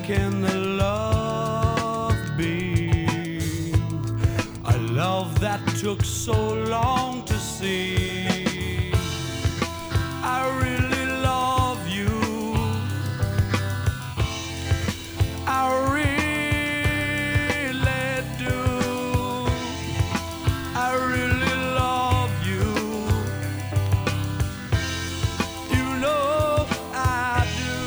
can the love be? A love that took so long to see. I really love you. I really do. I really love you. You know I do.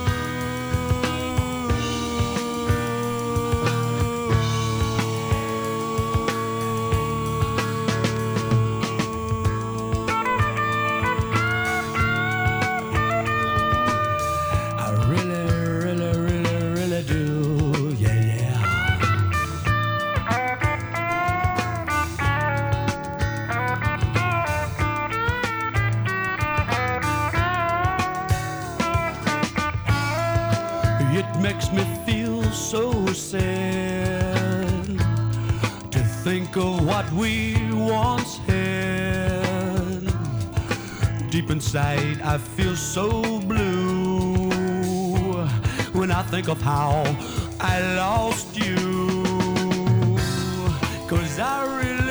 I really, really, really, really do. Yeah, yeah. It makes me feel so sad to think of what we once had. Deep inside I feel so blue when I think of how I lost you. 'Cause I really